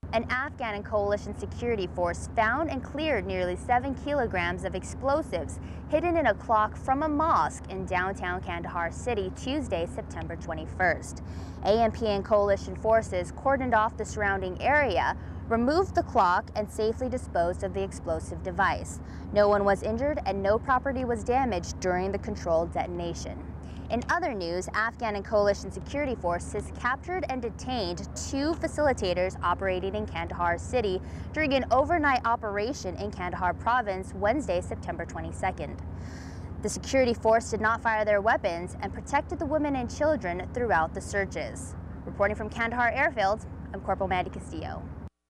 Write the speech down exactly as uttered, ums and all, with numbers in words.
An Afghan and coalition security force found and cleared nearly seven kilograms of explosives hidden in a clock from a mosque in downtown Kandahar City Tuesday, September twenty-first. A M P and coalition forces cordoned off the surrounding area, removed the clock, and safely disposed of the explosive device. No one was injured and no property was damaged during the controlled detonation. In other news, Afghan and coalition security forces captured and detained two facilitators operating in Kandahar City during an overnight operation in Kandahar province Wednesday, September twenty-second. The security force did not fire their weapons and protected the women and children throughout the searches. Reporting from Kandahar Airfield, I'm Corporal Mandy Castillo.